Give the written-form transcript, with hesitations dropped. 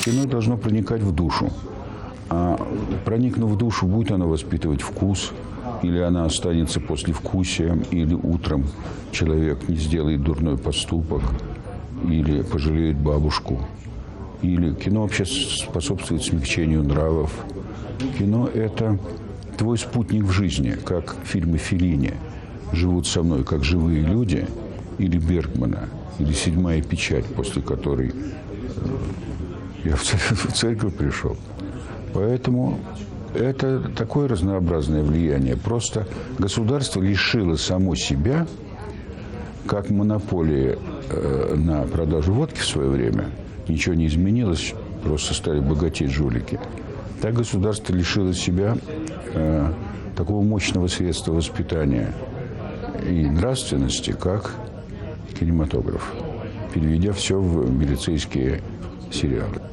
Кино должно проникать в душу. А проникнув в душу, будет оно воспитывать вкус, или она останется послевкусием, или утром человек не сделает дурной поступок, или пожалеет бабушку. Или кино вообще способствует смягчению нравов. Кино – это твой спутник в жизни, как фильмы Феллини «Живут со мной, как живые люди», или Бергмана, или «Седьмая печать», после которой я в церковь пришел. Поэтому это такое разнообразное влияние. Просто государство лишило само себя, как монополия на продажу водки в свое время. Ничего не изменилось, просто стали богатеть жулики. Так государство лишило себя такого мощного средства воспитания и нравственности, как кинематограф, переведя все в милицейские сериалы.